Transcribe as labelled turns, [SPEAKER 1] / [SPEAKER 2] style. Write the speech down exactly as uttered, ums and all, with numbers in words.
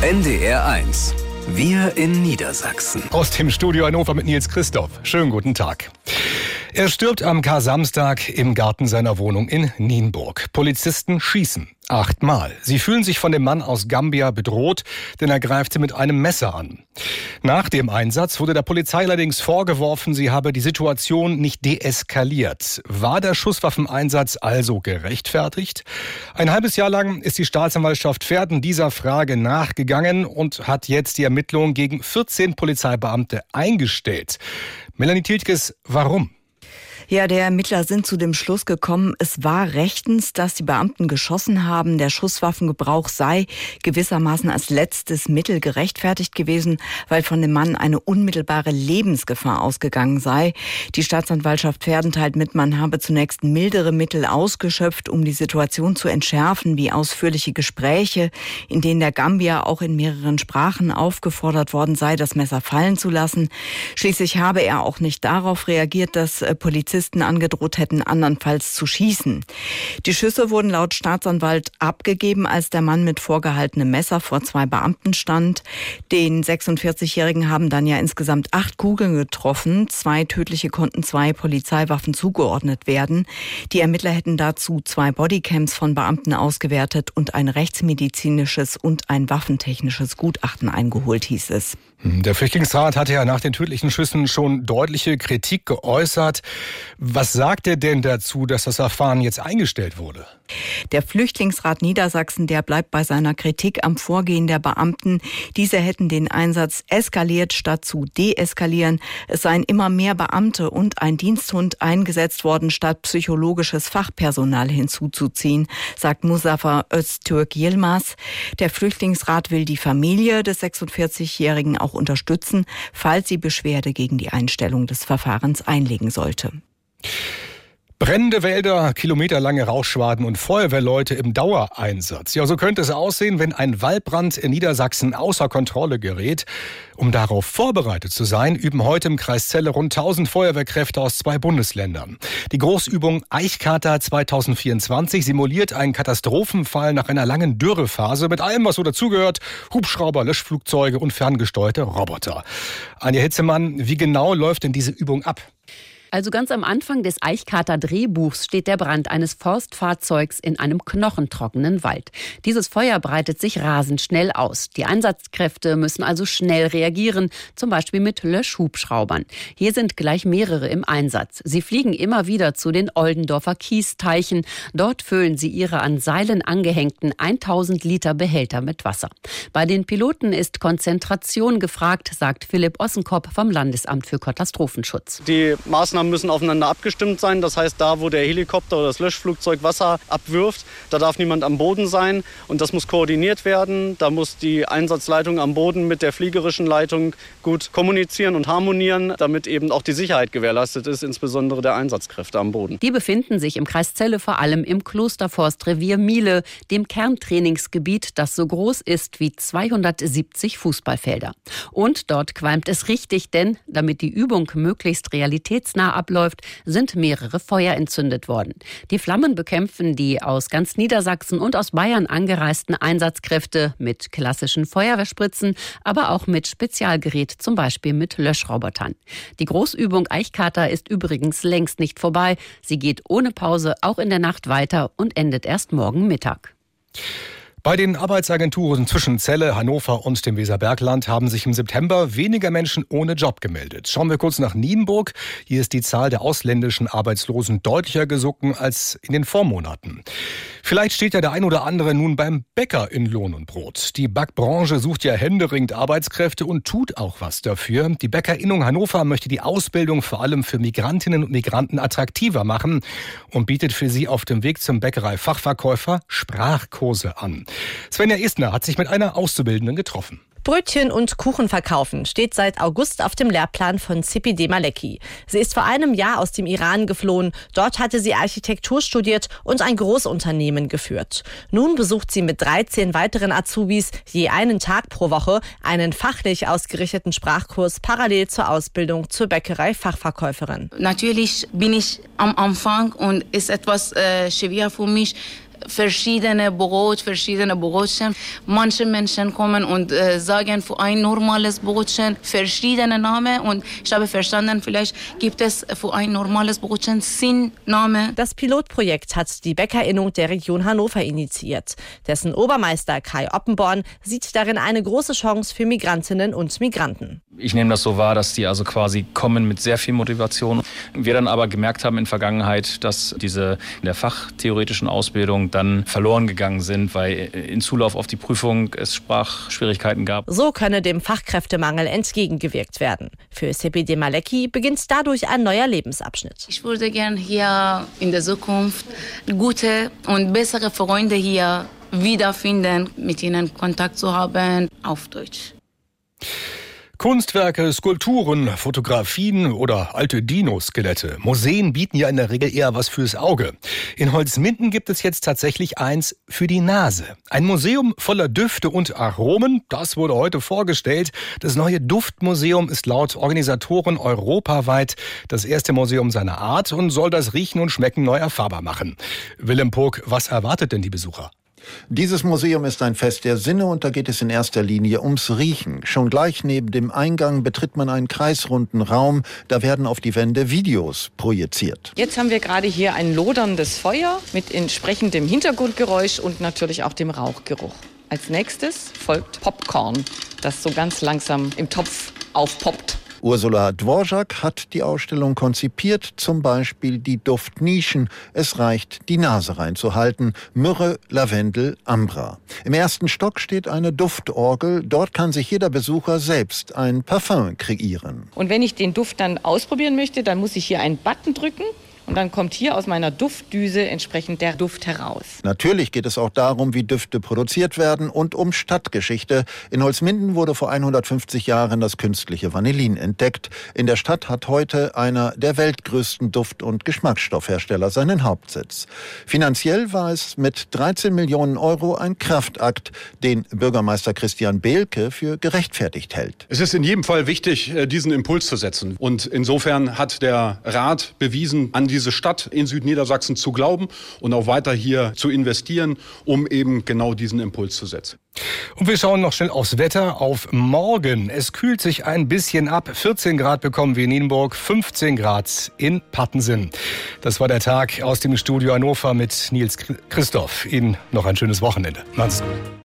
[SPEAKER 1] N D R eins. Wir in Niedersachsen.
[SPEAKER 2] Aus dem Studio Hannover mit Nils Christoph. Schönen guten Tag. Er stirbt am Kar-Samstag im Garten seiner Wohnung in Nienburg. Polizisten schießen. Achtmal. Sie fühlen sich von dem Mann aus Gambia bedroht, denn er greift sie mit einem Messer an. Nach dem Einsatz wurde der Polizei allerdings vorgeworfen, sie habe die Situation nicht deeskaliert. War der Schusswaffeneinsatz also gerechtfertigt? Ein halbes Jahr lang ist die Staatsanwaltschaft Verden dieser Frage nachgegangen und hat jetzt die Ermittlungen gegen vierzehn Polizeibeamte eingestellt. Melanie Tiltges, warum?
[SPEAKER 3] Ja, der Ermittler sind zu dem Schluss gekommen, es war rechtens, dass die Beamten geschossen haben. Der Schusswaffengebrauch sei gewissermaßen als letztes Mittel gerechtfertigt gewesen, weil von dem Mann eine unmittelbare Lebensgefahr ausgegangen sei. Die Staatsanwaltschaft Verden teilt mit, man habe zunächst mildere Mittel ausgeschöpft, um die Situation zu entschärfen, wie ausführliche Gespräche, in denen der Gambier auch in mehreren Sprachen aufgefordert worden sei, das Messer fallen zu lassen. Schließlich habe er auch nicht darauf reagiert, dass Polizisten angedroht hätten, andernfalls zu schießen. Die Schüsse wurden laut Staatsanwalt abgegeben, als der Mann mit vorgehaltenem Messer vor zwei Beamten stand. Den sechsundvierzigjährigen haben dann ja insgesamt acht Kugeln getroffen. Zwei tödliche konnten zwei Polizeiwaffen zugeordnet werden. Die Ermittler hätten dazu zwei Bodycams von Beamten ausgewertet und ein rechtsmedizinisches und ein waffentechnisches Gutachten eingeholt, hieß es.
[SPEAKER 2] Der Flüchtlingsrat hatte ja nach den tödlichen Schüssen schon deutliche Kritik geäußert. Was sagt er denn dazu, dass das Verfahren jetzt eingestellt wurde?
[SPEAKER 3] Der Flüchtlingsrat Niedersachsen, der bleibt bei seiner Kritik am Vorgehen der Beamten. Diese hätten den Einsatz eskaliert, statt zu deeskalieren. Es seien immer mehr Beamte und ein Diensthund eingesetzt worden, statt psychologisches Fachpersonal hinzuzuziehen, sagt Mustafa Öztürk Yilmaz. Der Flüchtlingsrat will die Familie des sechsundvierzigjährigen auch unterstützen, falls sie Beschwerde gegen die Einstellung des Verfahrens einlegen sollte.
[SPEAKER 2] Brennende Wälder, kilometerlange Rauchschwaden und Feuerwehrleute im Dauereinsatz. Ja, so könnte es aussehen, wenn ein Waldbrand in Niedersachsen außer Kontrolle gerät. Um darauf vorbereitet zu sein, üben heute im Kreis Celle rund tausend Feuerwehrkräfte aus zwei Bundesländern. Die Großübung Eichkater zwanzig vierundzwanzig simuliert einen Katastrophenfall nach einer langen Dürrephase mit allem, was so dazugehört: Hubschrauber, Löschflugzeuge und ferngesteuerte Roboter. Anja Hitzemann, wie genau läuft denn diese Übung ab?
[SPEAKER 4] Also ganz am Anfang des Eichkater-Drehbuchs steht der Brand eines Forstfahrzeugs in einem knochentrockenen Wald. Dieses Feuer breitet sich rasend schnell aus. Die Einsatzkräfte müssen also schnell reagieren, zum Beispiel mit Löschhubschraubern. Hier sind gleich mehrere im Einsatz. Sie fliegen immer wieder zu den Oldendorfer Kiesteichen. Dort füllen sie ihre an Seilen angehängten tausend Liter Behälter mit Wasser. Bei den Piloten ist Konzentration gefragt, sagt Philipp Ossenkop vom Landesamt für Katastrophenschutz.
[SPEAKER 5] Die Maßnahmen müssen aufeinander abgestimmt sein. Das heißt, da, wo der Helikopter oder das Löschflugzeug Wasser abwirft, da darf niemand am Boden sein. Und das muss koordiniert werden. Da muss die Einsatzleitung am Boden mit der fliegerischen Leitung gut kommunizieren und harmonieren, damit eben auch die Sicherheit gewährleistet ist, insbesondere der Einsatzkräfte am Boden.
[SPEAKER 4] Die befinden sich im Kreis Celle vor allem im Klosterforstrevier Miele, dem Kerntrainingsgebiet, das so groß ist wie zweihundertsiebzig Fußballfelder. Und dort qualmt es richtig, denn damit die Übung möglichst realitätsnah abläuft, sind mehrere Feuer entzündet worden. Die Flammen bekämpfen die aus ganz Niedersachsen und aus Bayern angereisten Einsatzkräfte mit klassischen Feuerwehrspritzen, aber auch mit Spezialgerät, zum Beispiel mit Löschrobotern. Die Großübung Eichkater ist übrigens längst nicht vorbei. Sie geht ohne Pause auch in der Nacht weiter und endet erst morgen Mittag.
[SPEAKER 2] Bei den Arbeitsagenturen zwischen Celle, Hannover und dem Weserbergland haben sich im September weniger Menschen ohne Job gemeldet. Schauen wir kurz nach Nienburg. Hier ist die Zahl der ausländischen Arbeitslosen deutlicher gesunken als in den Vormonaten. Vielleicht steht ja der ein oder andere nun beim Bäcker in Lohn und Brot. Die Backbranche sucht ja händeringend Arbeitskräfte und tut auch was dafür. Die Bäckerinnung Hannover möchte die Ausbildung vor allem für Migrantinnen und Migranten attraktiver machen und bietet für sie auf dem Weg zum Bäckerei-Fachverkäufer Sprachkurse an. Svenja Istner hat sich mit einer Auszubildenden getroffen.
[SPEAKER 6] Brötchen und Kuchen verkaufen steht seit August auf dem Lehrplan von Sepideh Maleki. Sie ist vor einem Jahr aus dem Iran geflohen. Dort hatte sie Architektur studiert und ein Großunternehmen geführt. Nun besucht sie mit dreizehn weiteren Azubis je einen Tag pro Woche einen fachlich ausgerichteten Sprachkurs parallel zur Ausbildung zur Bäckerei-Fachverkäuferin.
[SPEAKER 7] Natürlich bin ich am Anfang und ist etwas äh, schwer für mich, verschiedene Brot, verschiedene Brotchen. Manche Menschen kommen und äh, sagen für ein normales Brotchen verschiedene Namen und ich habe verstanden, vielleicht gibt es für ein normales Brotchen zehn Namen.
[SPEAKER 6] Das Pilotprojekt hat die Bäckerinnung der Region Hannover initiiert. Dessen Obermeister Kai Oppenborn sieht darin eine große Chance für Migrantinnen und Migranten.
[SPEAKER 8] Ich nehme das so wahr, dass die also quasi kommen mit sehr viel Motivation. Wir dann aber gemerkt haben in Vergangenheit, dass diese in der fachtheoretischen Ausbildung dann verloren gegangen sind, weil in Zulauf auf die Prüfung es Sprachschwierigkeiten gab.
[SPEAKER 6] So könne dem Fachkräftemangel entgegengewirkt werden. Für Sepideh Maleki beginnt dadurch ein neuer Lebensabschnitt.
[SPEAKER 7] Ich würde gerne hier in der Zukunft gute und bessere Freunde hier wiederfinden, mit ihnen Kontakt zu haben auf Deutsch.
[SPEAKER 2] Kunstwerke, Skulpturen, Fotografien oder alte Dino-Skelette. Museen bieten ja in der Regel eher was fürs Auge. In Holzminden gibt es jetzt tatsächlich eins für die Nase. Ein Museum voller Düfte und Aromen, das wurde heute vorgestellt. Das neue Duftmuseum ist laut Organisatoren europaweit das erste Museum seiner Art und soll das Riechen und Schmecken neu erfahrbar machen. Willem Pog, was erwartet denn die Besucher?
[SPEAKER 9] Dieses Museum ist ein Fest der Sinne und da geht es in erster Linie ums Riechen. Schon gleich neben dem Eingang betritt man einen kreisrunden Raum. Da werden auf die Wände Videos projiziert.
[SPEAKER 10] Jetzt haben wir gerade hier ein loderndes Feuer mit entsprechendem Hintergrundgeräusch und natürlich auch dem Rauchgeruch. Als nächstes folgt Popcorn, das so ganz langsam im Topf aufpoppt.
[SPEAKER 9] Ursula Dvorak hat die Ausstellung konzipiert, zum Beispiel die Duftnischen. Es reicht, die Nase reinzuhalten. Myrrhe, Lavendel, Ambra. Im ersten Stock steht eine Duftorgel. Dort kann sich jeder Besucher selbst ein Parfum kreieren.
[SPEAKER 10] Und wenn ich den Duft dann ausprobieren möchte, dann muss ich hier einen Button drücken. Und dann kommt hier aus meiner Duftdüse entsprechend der Duft heraus.
[SPEAKER 9] Natürlich geht es auch darum, wie Düfte produziert werden und um Stadtgeschichte. In Holzminden wurde vor hundertfünfzig Jahren das künstliche Vanillin entdeckt. In der Stadt hat heute einer der weltgrößten Duft- und Geschmacksstoffhersteller seinen Hauptsitz. Finanziell war es mit dreizehn Millionen Euro ein Kraftakt, den Bürgermeister Christian Behlke für gerechtfertigt hält.
[SPEAKER 11] Es ist in jedem Fall wichtig, diesen Impuls zu setzen. Und insofern hat der Rat bewiesen, an diese Stadt in Südniedersachsen zu glauben und auch weiter hier zu investieren, um eben genau diesen Impuls zu setzen.
[SPEAKER 2] Und wir schauen noch schnell aufs Wetter, auf morgen. Es kühlt sich ein bisschen ab. vierzehn Grad bekommen wir in Nienburg, fünfzehn Grad in Pattensen. Das war der Tag aus dem Studio Hannover mit Nils Christoph. Ihnen noch ein schönes Wochenende. Macht's gut.